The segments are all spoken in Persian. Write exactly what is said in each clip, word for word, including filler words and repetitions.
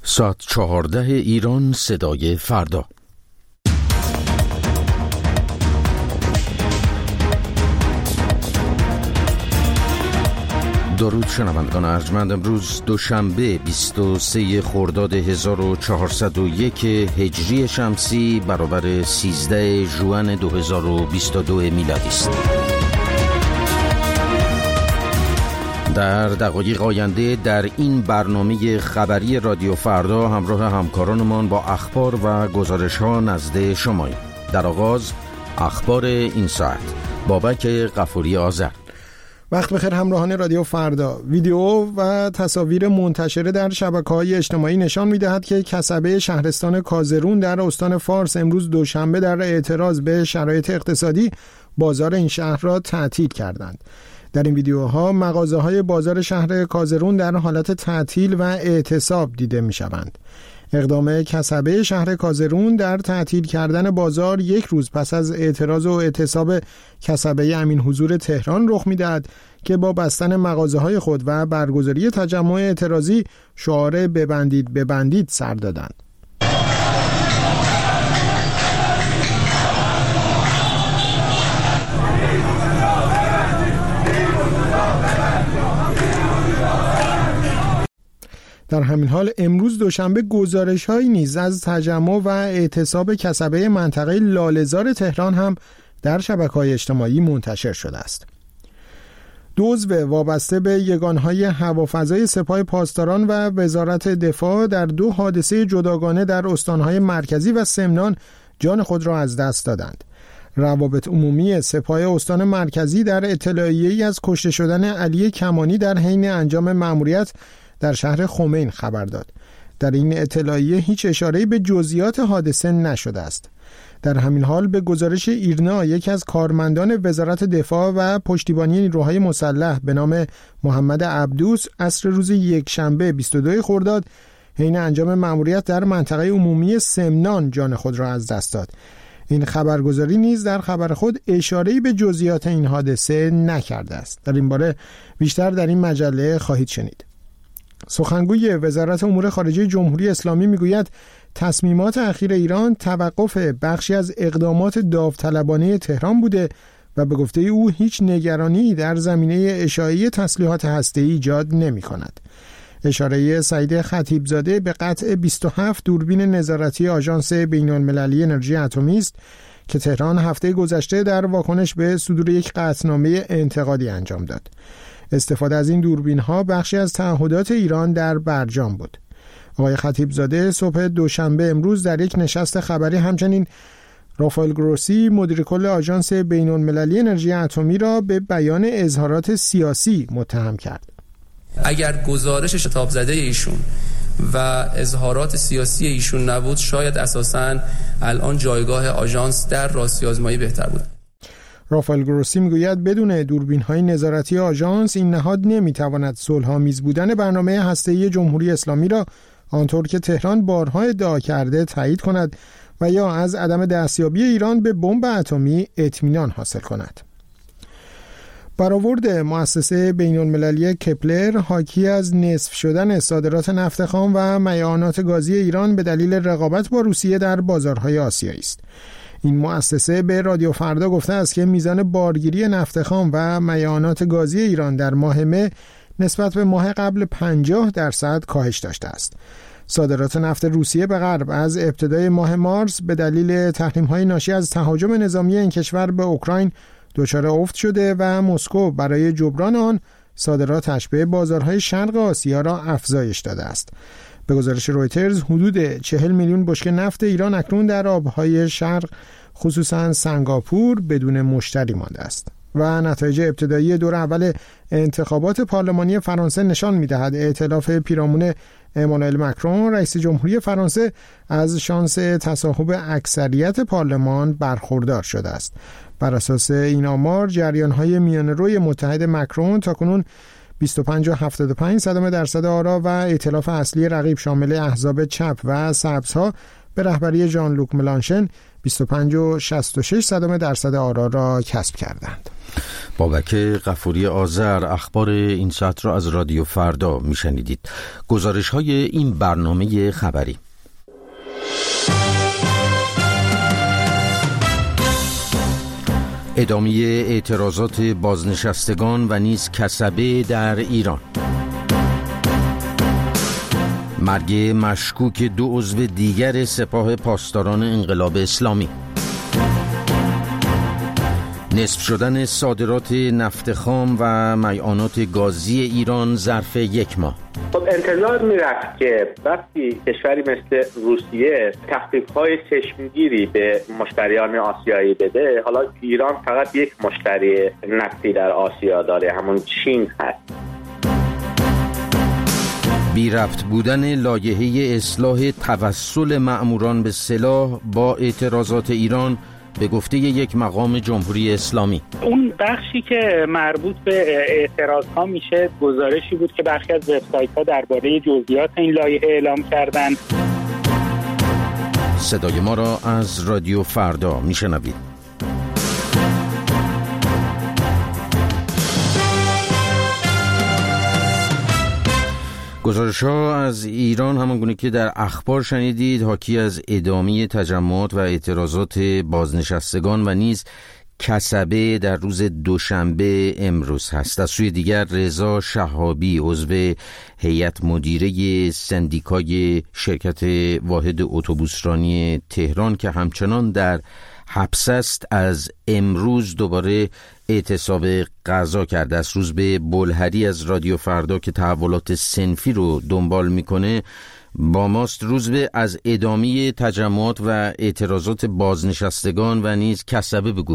ساعت چهارده ایران، صدای فردا. درود شنوندگان ارجمند. امروز دوشنبه بیست و سوم خرداد هزار و چهارصد و یک هجری شمسی برابر سیزده ژوئن دو هزار و بیست و دو میلادی است. در دقایق آینده در این برنامه خبری رادیو فردا همراه همکارانمان با اخبار و گزارش‌ها نزد شماییم. در آغاز اخبار این ساعت. بابک غفوری آذر. وقت بخیر همراهان رادیو فردا. ویدیو و تصاویر منتشره در شبکه‌های اجتماعی نشان می‌دهد که کسبه شهرستان کازرون در استان فارس امروز دوشنبه در اعتراض به شرایط اقتصادی بازار این شهر را تعطیل کردند. در این ویدیوها مغازه‌های بازار شهر کازرون در حالت تعطیل و اعتصاب دیده می‌شوند. اقدام کسبه شهر کازرون در تعطیل کردن بازار یک روز پس از اعتراض و اعتصاب کسبه امین حضور تهران رخ می‌دهد که با بستن مغازه‌های خود و برگزاری تجمع اعتراضی شعار ببندید ببندید سر دادند. در همین حال امروز دوشنبه گزارش‌هایی نیز از تجمع و اعتصاب کسبه منطقه لاله‌زار تهران هم در شبکه‌های اجتماعی منتشر شده است. دزد وابسته به یگانهای هوافضای سپاه پاسداران و وزارت دفاع در دو حادثه جداگانه در استانهای مرکزی و سمنان جان خود را از دست دادند. روابط عمومی سپاه استان مرکزی در اطلاعیه‌ای از کشته شدن علی کمانی در حین انجام مأموریت در شهر خمین خبر داد. در این اطلاعیه هیچ اشاره‌ای به جزئیات حادثه نشده است. در همین حال به گزارش ایرنا، یکی از کارمندان وزارت دفاع و پشتیبانی نیروهای مسلح به نام محمد عبدوس عصر روز یکشنبه بیست و دوم خرداد حین انجام مأموریت در منطقه عمومی سمنان جان خود را از دست داد. این خبرگزاری نیز در خبر خود اشاره‌ای به جزئیات این حادثه نکرده است. در این باره بیشتر در این مجله خواهید شنید. سخنگوی وزارت امور خارجه جمهوری اسلامی میگوید تصمیمات اخیر ایران توقف بخشی از اقدامات داوطلبانه تهران بوده و به گفته او هیچ نگرانی در زمینه اشاعه تسلیحات هسته‌ای ایجاد نمی‌کند. اشاره سعید خطیبزاده به قطع بیست و هفت دوربین نظارتی آژانس بین‌المللی انرژی اتمی است که تهران هفته گذشته در واکنش به صدور یک قطعنامه انتقادی انجام داد. استفاده از این دوربین ها بخشی از تعهدات ایران در برجام بود. آقای خطیبزاده صبح دوشنبه امروز در یک نشست خبری همچنین رافائل گروسی مدیر کل آژانس بین‌المللی انرژی اتمی را به بیان اظهارات سیاسی متهم کرد. اگر گزارش شتاب زده ایشون و اظهارات سیاسی ایشون نبود شاید اساساً الان جایگاه آژانس در راستی‌آزمایی بهتر بود. رافائل گروسی میگوید بدون دوربین‌های نظارتی آژانس این نهاد نمیتواند صلح‌آمیز بودن برنامه هسته‌ای جمهوری اسلامی را آنطور که تهران بارها ادعا کرده تایید کند و یا از عدم دستیابی ایران به بمب اتمی اطمینان حاصل کند. برآورد مؤسسه بین‌المللی کپلر حاکی از نصف شدن صادرات نفت خام و معیانات گازی ایران به دلیل رقابت با روسیه در بازارهای آسیایی است. این مؤسسه به رادیو فردا گفته است که میزان بارگیری نفت خام و معیانات گازی ایران در ماه مه نسبت به ماه قبل پنجاه درصد کاهش داشته است. صادرات نفت روسیه به غرب از ابتدای ماه مارس به دلیل تحریم‌های ناشی از تهاجم نظامی این کشور به اوکراین دچار افت شده و مسکو برای جبران آن صادراتش به بازارهای شرق آسیا را افزایش داده است. به گزارش رویترز حدود چهل میلیون بشکه نفت ایران اکنون در آبهای شرق خصوصا سنگاپور بدون مشتری مانده است. و نتایج ابتدایی دور اول انتخابات پارلمانی فرانسه نشان می‌دهد ائتلاف پیرامون امانوئل مکرون رئیس جمهوری فرانسه از شانس تصاحب اکثریت پارلمان برخوردار شده است. بر اساس این آمار جریان‌های میانه‌روی متحد مکرون تاکنون بیست و پنج و هفتاد و پنج صدم درصد آرا و ائتلاف اصلی رقیب شامل احزاب چپ و سبزها به رهبری ژان لوک ملانشن بیست و پنج و شصت و شش صدم درصد آرا را کسب کردند. بابک غفوری آذر اخبار این ساعت را از رادیو فردا میشنیدید. گزارش های این برنامه خبری: ادامه اعتراضات بازنشستگان و نیز کسبه در ایران، مرگ مشکوک دو عضو دیگر سپاه پاسداران انقلاب اسلامی، نصف شدن صادرات نفت خام و معدنیات گازی ایران ظرف یک ماه. خب انتظار میرفت که وقتی کشوری مثل روسیه تخفیف‌های چشمگیری به مشتریان آسیایی بده، حالا ایران فقط یک مشتری نفتی در آسیا داره، همون چین هست. بی ربط بودن لایحه اصلاح توسل مأموران به سلاح با اعتراضات ایران به گفته یک مقام جمهوری اسلامی. اون بخشی که مربوط به اعتراض ها میشه گزارشی بود که برخی از وبسایت ها درباره جزئیات این لایحه اعلام کردند. صدای ما را از رادیو فردا میشنوید. گزارش ها از ایران همانگونه که در اخبار شنیدید حاکی از ادامه تجمعات و اعتراضات بازنشستگان و نیز کسبه در روز دوشنبه امروز هست. از سوی دیگر رضا شهابی عضو هیئت مدیره سندیکای شرکت واحد اتوبوسرانی تهران که همچنان در حبس است، از امروز دوباره اعتصاب غذا کرده است. روز به بلهری از رادیو فردا که تحولات صنفی رو دنبال میکنه با ماست. روز به از ادامه تجمعات و اعتراضات بازنشستگان و نیز کسبه بگو.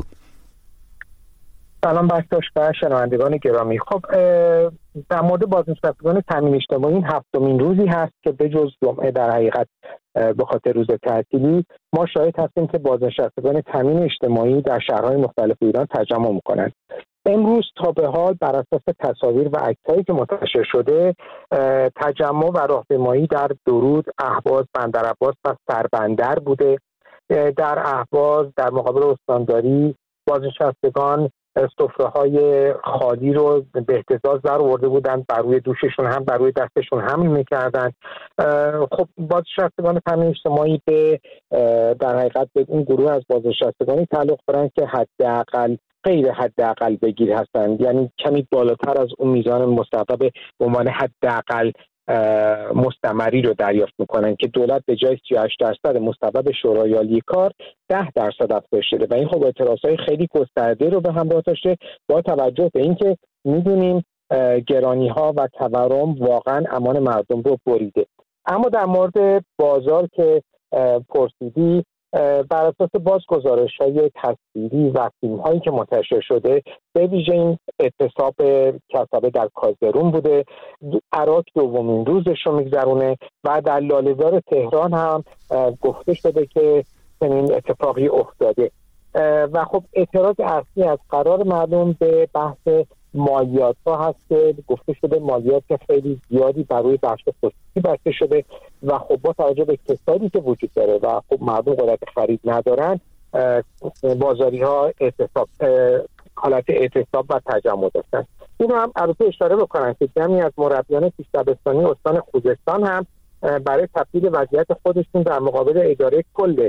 سلام بکتاش و شنوندگان گرامی. خب در مورد بازنشستگان تامین اجتماعی این هفتمین روزی هست که به جز جمعه در حقیقت به خاطر روز تعطیلی ما شاهد هستیم که بازنشستگان تامین اجتماعی در شهرهای مختلف ایران تجمع میکنند. امروز تا به حال بر اساس تصاویر و عکسایی که منتشر شده تجمع و راهپیمایی در درود، اهواز، بندرعباس و سربندر بوده. در اهواز در مقابل استانداری بازنشستگان سفره‌های خالی رو به اهتزاز در آورده بودن، بر روی دوششون هم بر روی دستشون حمل می‌کردن. خب بازنشستگان تامین اجتماعی به در حقیقت به این گروه از بازنشستگانی تعلق دارن که حداقل غیر حداقل بگیر هستند، یعنی کمی بالاتر از اون میزان مستحق به عنوان حداقل مستمری رو دریافت میکنن که دولت به جای سی و هشت درصد مستحق شورای عالی کار ده درصد افزایش شده و این خب اعتراضهای خیلی گسترده رو به همراه داشته با توجه به اینکه میدونیم گرانی ها و تورم واقعا امان مردم رو بریده. اما در مورد بازار که پرسیدی، بر اساس باز گزارش‌های تصویری و فیلم‌هایی که منتشر شده به ویژه این اعتصاب کسبه در کازرون بوده، عراق دومین روزش رو میگذرونه و در لاله‌زار تهران هم گفته شده که چنین اتفاقی افتاده و خب اعتراض اصلی از قرار مردم به بحث مالیات ها هست که گفته شده مالیات خیلی زیادی برای بخش خصوصی بسته شده و خب با توجه به اقتصادی که وجود داره و خب مردم قدرت خرید ندارن، بازاری ها اعتصاب حالت اعتصاب و تجمع داشتن. اینو هم البته اشاره بکنن که جمعی از مربیان پیش دبستانی استان خوزستان هم برای تبدیل وضعیت خودشون در مقابل اداره کل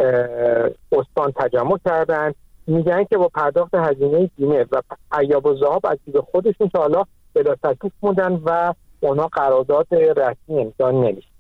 استان تجمع کردن. میگن که با پرداخت هزینه بیمه و عیاب و ذهاب از جیب خودشون تا حالا بلا تکلیف موندن و اونا قرارداد رسمی امضا نمیشه.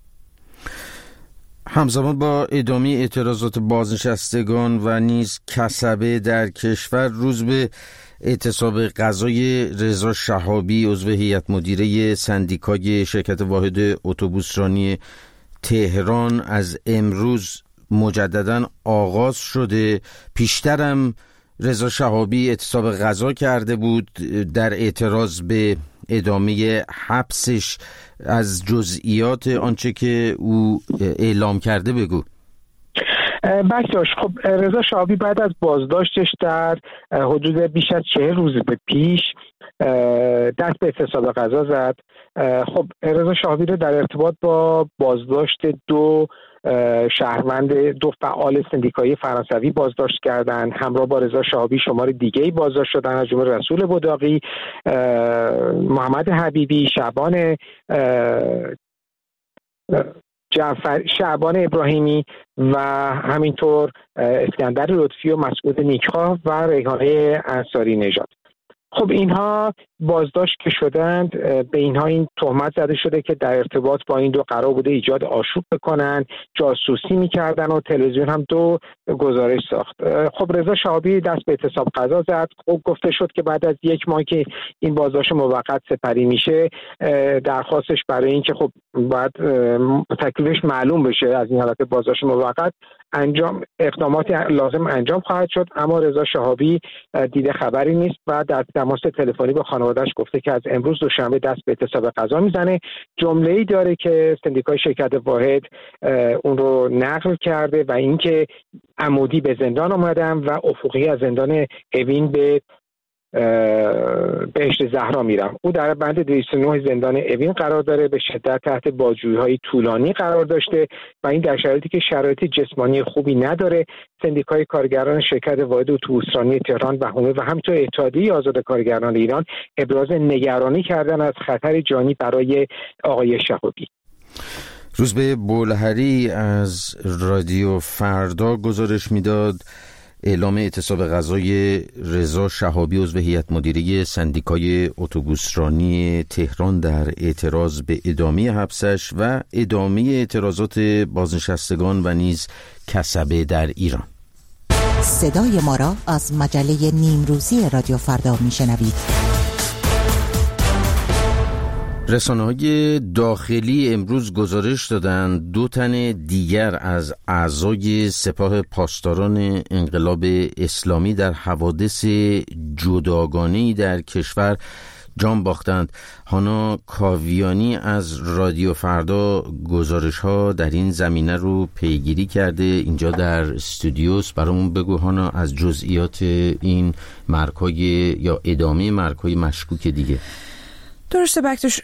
همزمان با ادامه اعتراضات بازنشستگان و نیز کسبه در کشور، روز به اعتصاب غذای رضا شهابی عضو هیئت مدیره سندیکای شرکت واحد اتوبوسرانی تهران از امروز مجدداً آغاز شده. پیشترم رضا شهابی اعتصاب غذا کرده بود در اعتراض به ادامه حبسش. از جزئیات آنچه که او اعلام کرده بگو. بکتاش خب رضا شهابی بعد از بازداشتش در حدود بیش از چهل روز به پیش دست به اعتصاب غذا زد. خب رضا شهابی رو در ارتباط با بازداشت دو شهروند دو فعال سندیکایی فرانسوی بازداشت کردند. همراه با رضا شهابی شمار دیگه‌ای بازداشت شدن، از جمله رسول بداقی، محمد حبیبی، شعبان جعفر شعبان ابراهیمی و همینطور اسکندر لطفی و مسعود نیکخواه و ریحانه انصاری نژاد. خب اینها بازداشت که شدند، به اینها این تهمت زده شده که در ارتباط با این دو قرار بوده ایجاد آشوب بکنن، جاسوسی میکردن و تلویزیون هم دو گزارش ساخت. خب رضا شهابی دست به اعتصاب قضا زد. خب گفته شد که بعد از یک ماه که این بازداشت موقت سپری میشه، درخواستش برای این که خب بعد تکلیفش معلوم بشه از این حالت بازداشت موقت انجام اقدامات لازم انجام خواهد شد، اما رضا شهابی دیده خبری نیست و در تماس تلفنی با خانواده‌اش گفته که از امروز دوشنبه دست به اعتصاب قضا میزنه. جمله‌ای داره که سندیکای شرکت واحد اون رو نقل کرده و اینکه عمودی به زندان آمدم و افقی از زندان اوین به بهشت زهرا میرم. او در بند دویست و نه زندان اوین قرار داره، به شدت تحت بازجویی‌های طولانی قرار داشته و این در شرایطی که شرایط جسمانی خوبی نداره. سندیکای کارگران شرکت واحد اتوبوسرانی تهران و حومه و همینطور اتحادیه آزاد کارگران ایران ابراز نگرانی کردن از خطر جانی برای آقای شهابی. روزبه بولهری از رادیو فردا گزارش میداد اعلام اعتصاب غذای رضا شهابی عضو هیئت مدیره سندیکای اتوبوسرانی تهران در اعتراض به ادامه حبسش و ادامه اعتراضات بازنشستگان و نیز کسبه در ایران. صدای ما را از مجله نیمروزی رادیو فردا میشنوید. رسانه‌های داخلی امروز گزارش دادند دو تن دیگر از اعضای سپاه پاسداران انقلاب اسلامی در حوادث جداگانه‌ای در کشور جان باختند. هانا کاویانی از رادیو فردا گزارش‌ها در این زمینه رو پیگیری کرده، اینجا در استودیوس. برامون بگو هانا از جزئیات این مرگ‌های یا ادامه مرگ‌های مشکوک دیگه. درسته بکتش،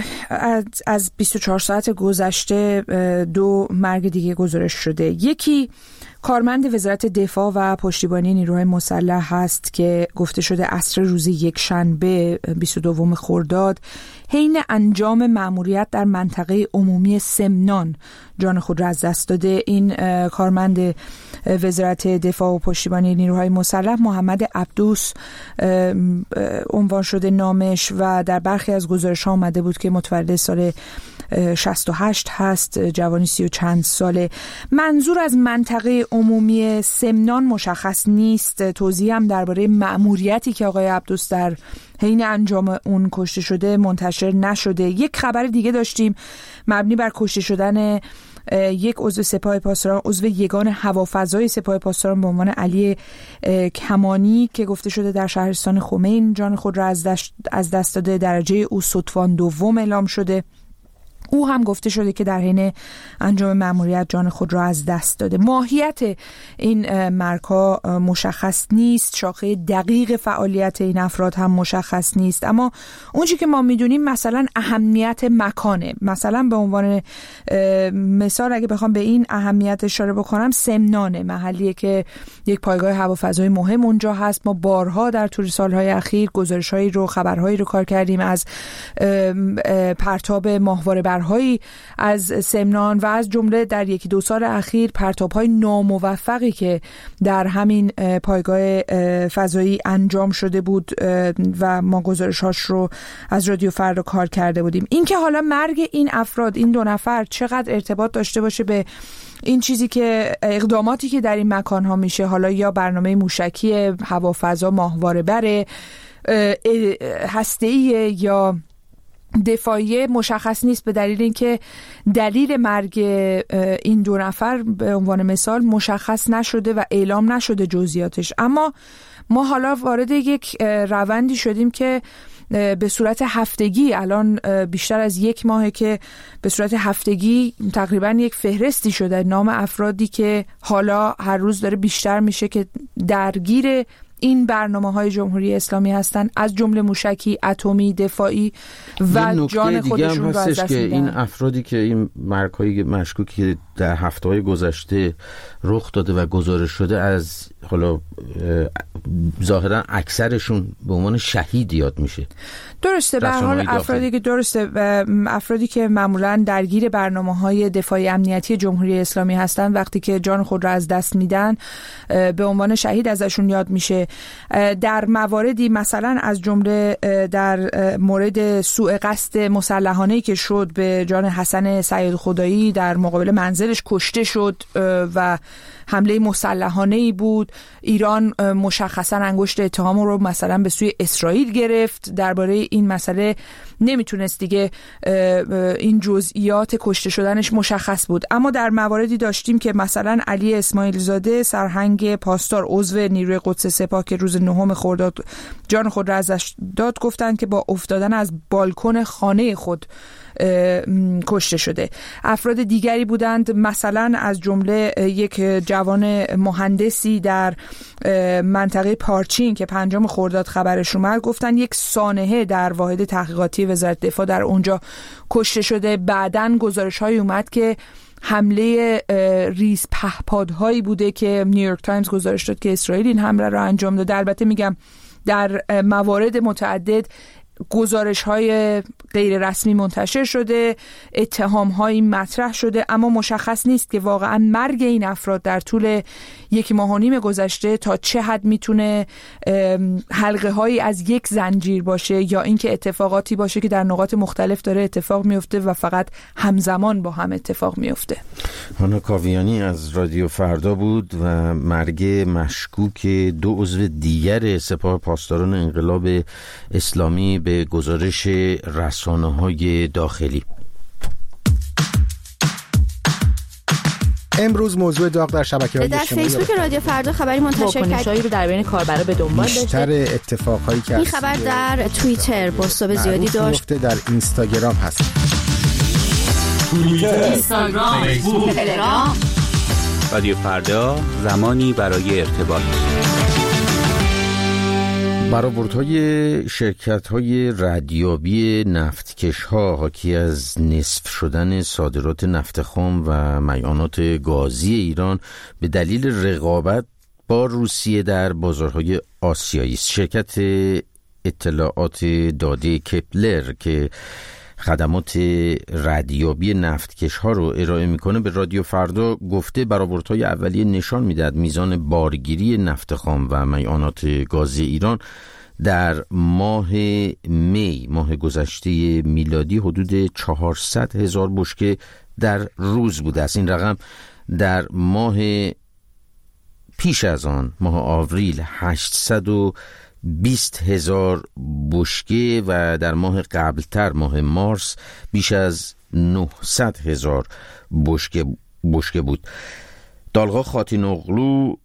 از بیست و چهار ساعت گذشته دو مرگ دیگه گزارش شده. یکی کارمند وزارت دفاع و پشتیبانی نیروهای مسلح هست که گفته شده عصر روز یک شنبه بیست و دوم خرداد حین انجام مأموریت در منطقه عمومی سمنان جان خود را از دست داده. این کارمند وزارت دفاع و پشتیبانی نیروهای مسلح محمد عبدوس عنوان شده نامش و در برخی از گزارش‌ها آمده بود که متولد سال شصت و هشت هست، جوانی سی و چند ساله. منظور از منطقه عمومی سمنان مشخص نیست. توضیح هم درباره مأموریتی که آقای عبدوس در حین انجام اون کشته شده منتشر نشده. یک خبر دیگه داشتیم مبنی بر کشته شدن یک عضو سپاه پاسداران، عضو یگان هوافضای سپاه پاسداران به عنوان علی کمانی که گفته شده در شهرستان خمین جان خود را از دست, از دست داده. درجه او ستوان دوم اعلام شده. او هم گفته شده که در حین انجام مأموریت جان خود را از دست داده. ماهیت این مرگ‌ها مشخص نیست، شاخه دقیق فعالیت این افراد هم مشخص نیست، اما اون چیزی که ما میدونیم مثلا اهمیت مکانه. مثلا به عنوان مثال اگه بخوام به این اهمیت اشاره بکنم، سمنانه محلیه که یک پایگاه هوافضایی مهم اونجا هست. ما بارها در طول سالهای اخیر گزارش‌هایی رو خبرهایی رو کار کردیم از پرتاب ماهواره هایی از سمنان و از جمله در یکی دو سال اخیر پرتاب‌های ناموفقی که در همین پایگاه فضایی انجام شده بود و ما گزارش‌هاش رو از رادیو فردا کار کرده بودیم. این که حالا مرگ این افراد، این دو نفر، چقدر ارتباط داشته باشه به این چیزی که اقداماتی که در این مکان‌ها میشه، حالا یا برنامه موشکی هوافضا ماهواره بر هسته‌ای یا دفاعی، مشخص نیست، به دلیل اینکه دلیل مرگ این دو نفر به عنوان مثال مشخص نشده و اعلام نشده جزئیاتش. اما ما حالا وارد یک روندی شدیم که به صورت هفتگی، الان بیشتر از یک ماهه که به صورت هفتگی تقریبا یک فهرستی شده نام افرادی که حالا هر روز داره بیشتر میشه که درگیر این برنامه‌های جمهوری اسلامی هستن، از جمله موشکی، اتمی، دفاعی و جان خودشون رو از دست که میدن. این افرادی که این مرگ‌های مشکوکی در هفته‌های گذشته رخ داده و گزارش شده، از حالا ظاهرا اکثرشون به عنوان شهید یاد میشه. درسته، به هر حال افرادی که درسته افرادی که معمولا درگیر برنامه‌های دفاعی امنیتی جمهوری اسلامی هستن، وقتی که جان خود را از دست میدن به عنوان شهید ازشون یاد میشه. در مواردی مثلا از جمله در مورد سوء قصد مسلحانه‌ای که شد به جان حسن سید خدایی، در مقابل منزلش کشته شد و حمله مسلحانه‌ای بود. ایران مشخصا انگشت اتهام رو مثلا به سوی اسرائیل گرفت. درباره این مسئله نمیتونست دیگه این جزئیات کشته شدنش مشخص بود، اما در مواردی داشتیم که مثلا علی اسماعیل زاده سرهنگ پاسدار عضو نیروی قدس سپاه که روز نهم خرداد جان خود را ازش داد، گفتند که با افتادن از بالکن خانه خود کشته شده. افراد دیگری بودند، مثلا از جمله یک جوان مهندسی در منطقه پارچین که پنجم خرداد خبرش اومد، گفتن یک سانحه در واحد تحقیقاتی وزارت دفاع در اونجا کشته شده. بعدن گزارش های اومد که حمله ریز پهپادهایی بوده که نیویورک تایمز گزارش داد که اسرائیل این حمله را انجام داده. البته میگم در موارد متعدد گزارش های غیر رسمی منتشر شده، اتهام هایی مطرح شده، اما مشخص نیست که واقعا مرگ این افراد در طول یک ماه و نیم گذشته تا چه حد میتونه حلقه هایی از یک زنجیر باشه یا اینکه اتفاقاتی باشه که در نقاط مختلف داره اتفاق میفته و فقط همزمان با هم اتفاق میفته. هانا کاویانی از رادیو فردا بود و مرگ مشکوک دو عضو دیگر سپاه پاسداران انقلاب اسلامی به گزارش رسانه‌های داخلی. امروز موضوع داغ در شبکه‌های اجتماعی در فیسبوک رادیو فردا خبری منتشر کرد. واکنش‌هایی رو در بین کاربرا به دنبال داشته. بیشتر اتفاقایی که این خبر در توییتر بازتاب زیادی داشت. در اینستاگرام هست. توییتر، اینستاگرام، فیسبوک، تلگرام. رادیو فردا، زمانی برای ارتباط. برآوردهای شرکت‌های ردیابی نفتکش‌ها حاکی از نصف شدن صادرات نفت خام و معیانات گازی ایران به دلیل رقابت با روسیه در بازارهای آسیایی است. شرکت اطلاعات داده کپلر که خدمات ردیابی نفتکش‌ها رو ارائه میکنه به رادیو فردا گفته برآوردهای اولیه نشان میدهد میزان بارگیری نفت خام و معیانات گازی ایران در ماه می ماه گذشته میلادی حدود چهارصد هزار بشکه در روز بوده است. این رقم در ماه پیش از آن ماه آوریل هشتصد و بیست هزار بشکه و در ماه قبلتر ماه مارس بیش از نهصد هزار بشکه بشکه بود. دالغا خاتینوغلو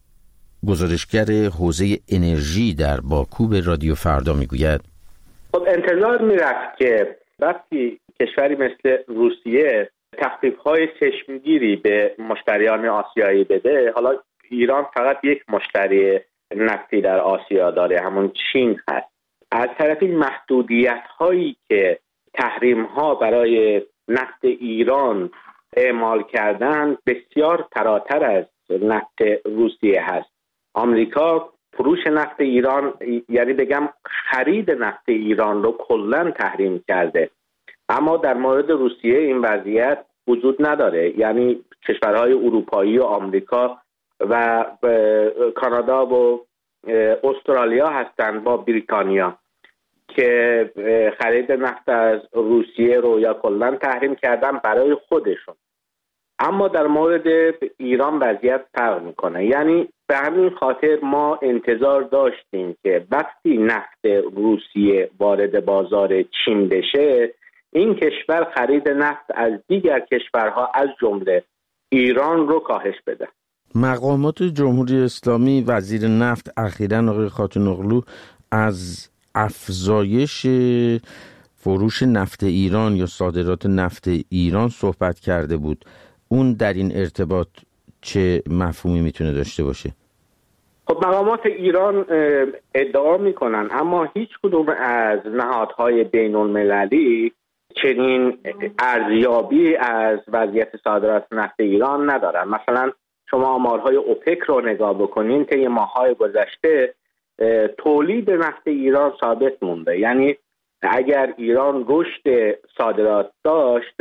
گزارشگر حوزه انرژی در باکو به رادیو فردا میگوید خب انتظار میرفت که وقتی کشوری مثل روسیه تخفیف‌های چشمگیری به مشتریان آسیایی بده، حالا ایران فقط یک مشتری نفتی در آسیا داره، همون چین هست، از طرفی محدودیت هایی که تحریم ها برای نفت ایران اعمال کردن بسیار فراتر از نفت روسیه هست. آمریکا فروش نفت ایران، یعنی بگم خرید نفت ایران رو کلاً تحریم کرده، اما در مورد روسیه این وضعیت وجود نداره. یعنی کشورهای اروپایی و آمریکا و کانادا و استرالیا هستند با بریتانیا که خرید نفت از روسیه رو یا کلاً تحریم کردن برای خودشون، اما در مورد ایران وضعیت فرق میکنه. یعنی به همین خاطر ما انتظار داشتیم که وقتی نفت روسیه وارد بازار چین بشه، این کشور خرید نفت از دیگر کشورها از جمله ایران رو کاهش بده. مقامات جمهوری اسلامی، وزیر نفت اخیراً آقای خاتونوغلو از افزایش فروش نفت ایران یا صادرات نفت ایران صحبت کرده بود. اون در این ارتباط چه مفهومی میتونه داشته باشه؟ خب مقامات ایران ادعا میکنن، اما هیچ کدوم از نهادهای بین المللی چنین ارزیابی از وضعیت صادرات نفت ایران ندارن. مثلا شما آمارهای اوپک رو نگاه بکنین، طی ماه‌های گذشته تولید نفت ایران ثابت مونده. یعنی اگر ایران رشد صادرات داشت،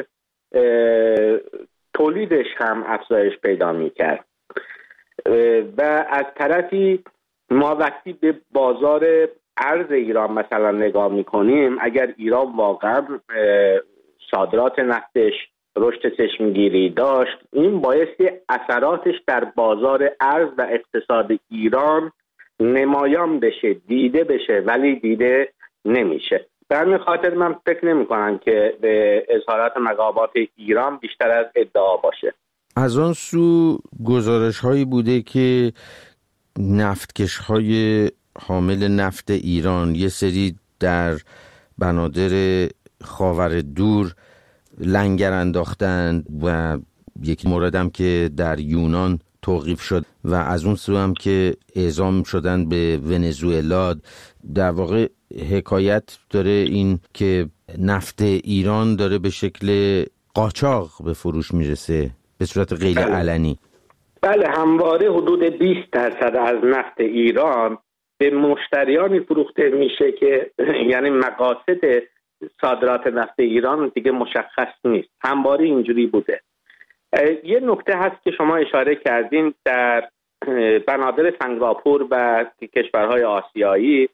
تولیدش هم افزایش پیدا میکرد. و از طرفی ما وقتی به بازار ارز ایران مثلا نگاه میکنیم، اگر ایران واقعا صادرات نفتش رشد چشمگیری داشت، این بایستی اثراتش در بازار ارز و اقتصاد ایران نمایان بشه، دیده بشه، ولی دیده نمیشه. به همین خاطر من فکر نمی کنم که به اظهارات مقامات ایران بیشتر از ادعا باشه. از آن سو گزارش هایی بوده که نفتکش های حامل نفت ایران یه سری در بنادر خاور دور لنگر انداختند و یک موردم که در یونان توقیف شد و از اون سو هم که اعزام شدن به ونزوئلا. در واقع حکایت داره این که نفت ایران داره به شکل قاچاق به فروش میرسه به صورت غیر بله. علنی. بله، همواره حدود بیست درصد از نفت ایران به مشتریانی فروخته میشه که یعنی مقاصد صادرات نفت ایران دیگه مشخص نیست. همواره اینجوری بوده. یه نکته هست که شما اشاره کردین، در بنادر سنگاپور و کشورهای آسیایی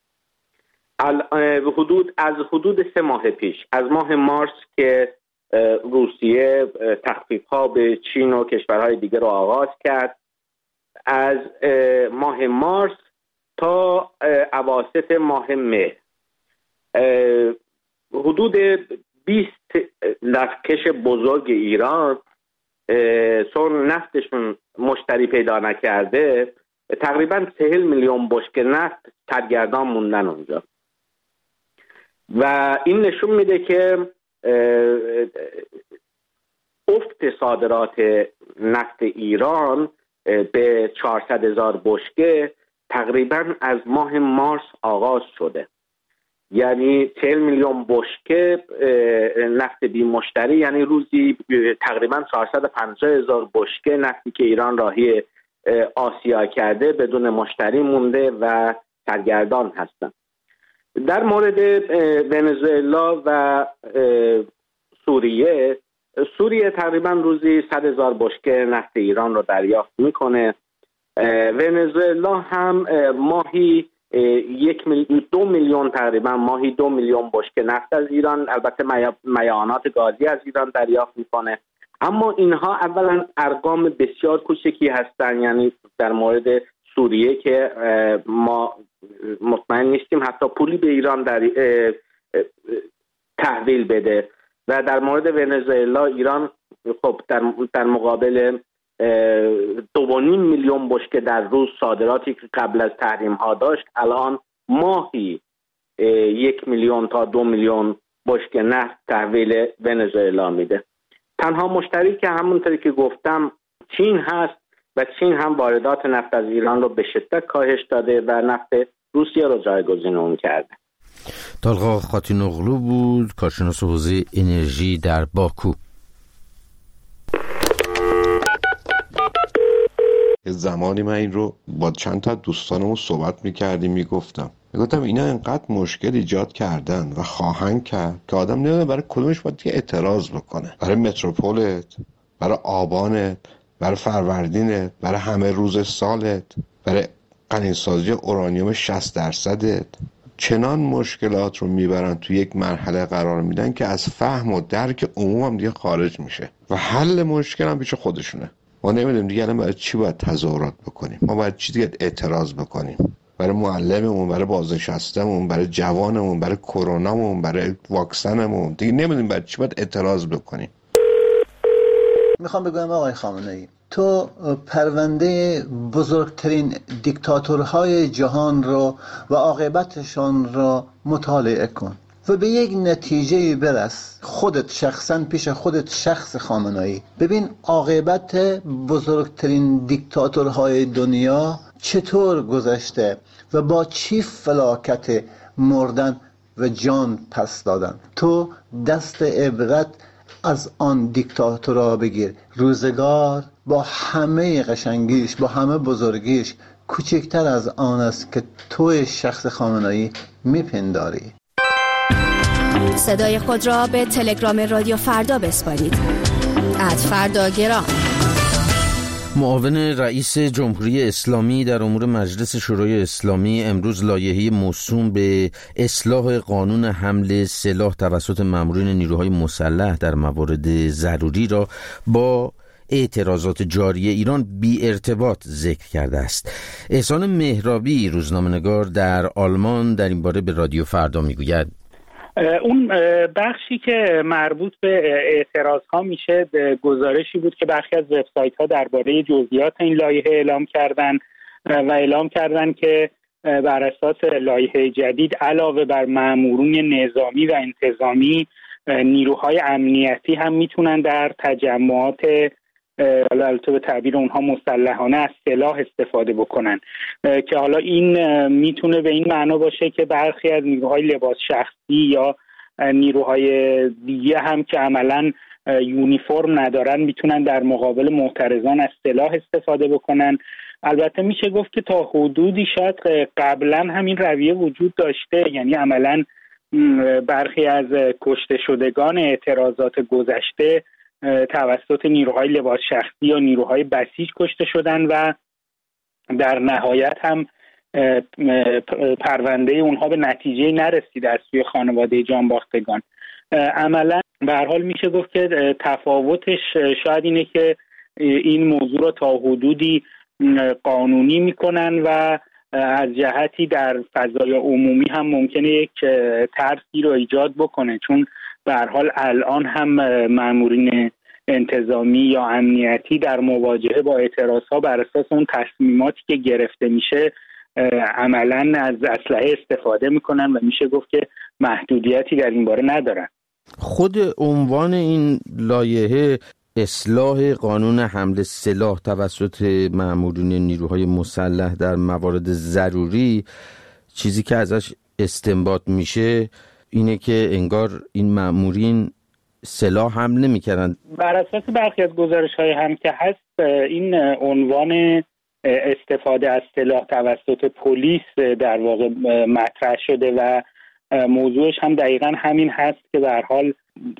حدود از حدود سه ماه پیش، از ماه مارس که روسیه تخفیف‌ها به چین و کشورهای دیگه رو آغاز کرد، از ماه مارس تا اواسط ماه مه حدود بیست نفتکش بزرگ ایران چون نفتشون مشتری پیدا نکرده، تقریبا چهل میلیون بشکه نفت سرگردان موندن اونجا. و این نشون میده که افت صادرات نفت ایران به چهارصد هزار بشکه تقریبا از ماه مارس آغاز شده. یعنی چهل میلیون بشکه نفت بی مشتری، یعنی روزی تقریبا چهارصد و پنجاه هزار بشکه نفتی که ایران راهی آسیا کرده بدون مشتری مونده و سرگردان هستن. در مورد ونزوئلا و سوریه، سوریه تقریبا روزی صد هزار بشکه نفت ایران رو دریافت میکنه. ونزوئلا هم ماهی یک میلیون دو میلیون تقریبا ماهی دو میلیون بشکه نفت از ایران، البته میعانات گازی از ایران دریافت میکنه. اما اینها اولا ارقام بسیار کوچکی هستن. یعنی در مورد سوریه که ما مطمئن نیستیم حتی پولی به ایران در تحویل بده. و در مورد ونزوئلا، ایران خب در در مقابل دو و نیم میلیون بشکه در روز صادراتی که قبل از تحریم ها داشت، الان ماهی یک میلیون تا دو میلیون بشکه نفت تحویل ونزوئلا میده. تنها مشتری که همونطوری که گفتم چین هست و چین هم واردات نفت از ایران رو به شدت کاهش داده و نفت روسیه رو جایگزین اون کرده. طلقا خاتینوغلو بود، کارشناس حوزه انرژی در باکو. زمانی من این رو با چند تا دوستانمون صحبت میکردیم، میگفتم میگفتم اینا انقدر مشکل ایجاد کردن و خواهند کرد که آدم نمیدونه برای کدومش باید که اعتراض بکنه. برای متروپولت، برای آبانت، برای فروردینت، برای همه روز سالت، برای غنیسازی اورانیوم شصت درصدت. چنان مشکلات رو میبرن تو یک مرحله قرار میدن که از فهم و درک عموم هم دیگه خارج میشه و حل مشکل هم پیش خودشونه. ما نمیدونیم دیگه الان برای چی باید تظاهرات بکنیم، ما باید چی دیگه اعتراض بکنیم؟ برای معلممون، برای بازنشستمون، برای جوانمون، برای کرونامون، برای واکسنمون، دیگه نمیدونیم برای چی باید اعتراض بکنیم. میخوام بگم آقای خامنه‌ای، تو پرونده بزرگترین دیکتاتورهای جهان رو و عاقبتشان رو مطالعه کن و به یک نتیجه برس، خودت شخصا پیش خودت، شخص خامنه‌ای. ببین عاقبت بزرگترین دیکتاتورهای دنیا چطور گذشته و با چی فلاکت مردن و جان پس دادن. تو دست عبرت از آن دیکتاتورها بگیر. روزگار با همه قشنگیش، با همه بزرگیش، کوچکتر از آن است که توی شخص خامنه‌ای میپنداری. صدای خود را به تلگرام رادیو فردا بسپارید. ات فردا گرام. معاون رئیس جمهوری اسلامی در امور مجلس شورای اسلامی امروز لایحه موسوم به اصلاح قانون حمل سلاح توسط مامورین نیروهای مسلح در موارد ضروری را با اعتراضات جاری ایران بی ارتباط ذکر کرده است. احسان مهرابی روزنامه‌نگار در آلمان در این باره به رادیو فردا میگوید اون بخشی که مربوط به اعتراض ها میشه گزارشی بود که برخی از وبسایت ها درباره جزئیات این لایحه اعلام کردن و اعلام کردن که بر اساس لایحه جدید علاوه بر مامورین نظامی و انتظامی، نیروهای امنیتی هم میتونن در تجمعات البته به تعبیر اونها مسلحانه از سلاح استفاده بکنن، که حالا این میتونه به این معنا باشه که برخی از نیروهای لباس شخصی یا نیروهای دیگه هم که عملاً یونیفرم ندارن میتونن در مقابل معترضان از سلاح استفاده بکنن. البته میشه گفت که تا حدودی شاید قبلا همین رویه وجود داشته، یعنی عملاً برخی از کشته شدگان اعتراضات گذشته توسط نیروهای لباس شخصی یا نیروهای بسیج کشته شدن و در نهایت هم پرونده اونها به نتیجه نرسید از سوی خانواده جانباختگان. عملا به هر حال میشه گفت که تفاوتش شاید اینه که این موضوع رو تا حدودی قانونی میکنن و از جهتی در فضای عمومی هم ممکنه یک ترسی رو ایجاد بکنه، چون به هر حال الان هم مامورین انتظامی یا امنیتی در مواجهه با اعتراضها بر اساس اون تصمیماتی که گرفته میشه عملاً از اسلحه استفاده میکنن و میشه گفت که محدودیتی در این باره ندارن. خود عنوان این لایحه اصلاح قانون حمل سلاح توسط مامورین نیروهای مسلح در موارد ضروری، چیزی که ازش استنباط میشه اینه که انگار این مامورین سلاح حمل نمی‌کردن. بر اساس برخی از گزارش‌های هم که هست این عنوان استفاده از سلاح توسط پلیس در واقع مطرح شده و موضوعش هم دقیقاً همین هست که به هر حال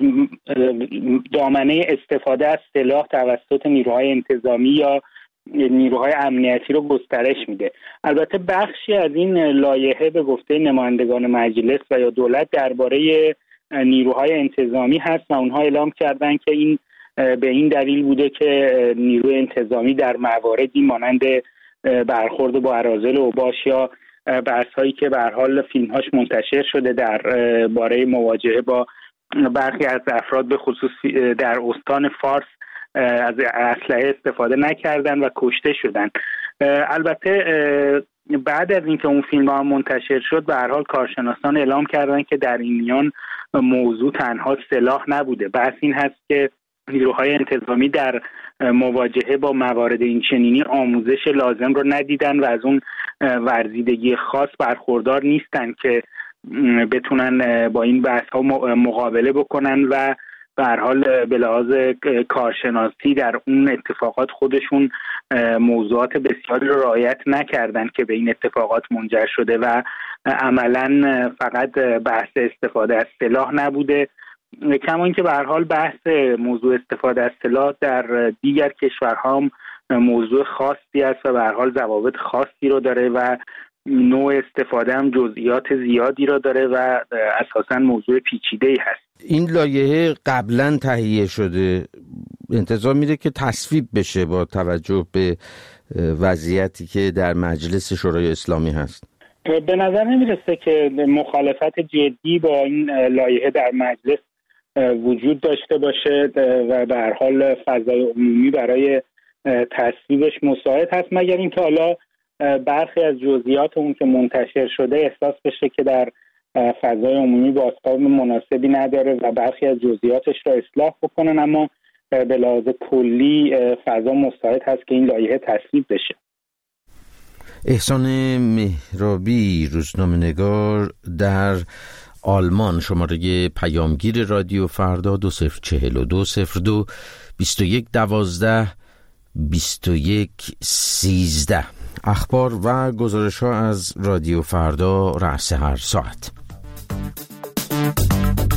دامنه استفاده از سلاح توسط نیروهای انتظامی یا نیروهای امنیتی رو گسترش میده. البته بخشی از این لایحه به گفته نمایندگان مجلس و یا دولت درباره نیروهای انتظامی هست و اونها اعلام کردن که این به این دلیل بوده که نیروی انتظامی در مواردی مانند برخورد با اراذل اوباش یا بحث‌هایی که به هر حال فیلم‌هاش منتشر شده در باره مواجهه با برخی از افراد به خصوص در استان فارس از اسلحه استفاده نکردن و کشته شدن. البته بعد از اینکه اون فیلم ها منتشر شد به هر حال کارشناسان اعلام کردن که در این میان موضوع تنها سلاح نبوده. بحث این هست که نیروهای انتظامی در مواجهه با موارد این چنینی آموزش لازم رو ندیدن و از اون ورزیدگی خاص برخوردار نیستن که بتونن با این بحث ها مقابله بکنن و به هر حال به لحاظ کارشناسی در اون اتفاقات خودشون موضوعات بسیاری رو رعایت نکردن که به این اتفاقات منجر شده و عملاً فقط بحث استفاده از سلاح نبوده، کما اینکه به هر حال بحث موضوع استفاده از سلاح در دیگر کشورها هم موضوع خاصی است و به هر حال ضوابط خاصی رو داره و نوع استفاده هم جزئیات زیادی را داره و اساساً موضوع پیچیده‌ای هست. این لایحه قبلا تهیه شده، انتظار میره که تصویب بشه با توجه به وضعیتی که در مجلس شورای اسلامی هست. به نظر نمیرسه که مخالفت جدی با این لایحه در مجلس وجود داشته باشه و به هر حال فضای عمومی برای تصویبش مساعد هست، مگر اینکه حالا برخی از جزئیات اون که منتشر شده احساس بشه که در فضای عمومی بازتاب مناسبی نداره و برخی از جزئیاتش را اصلاح بکنن، اما به لحاظ کلی فضا مساعد هست که این لایحه تصویب بشه. احسان مهرابی، روزنامه‌نگار در آلمان، شماره پیامگیر رادیو فردا دو صفر چهل و دو صفر دو بیست و یک دوازده بیست و یک سیزده. اخبار و گزارش ها از رادیو فردا رأس هر ساعت.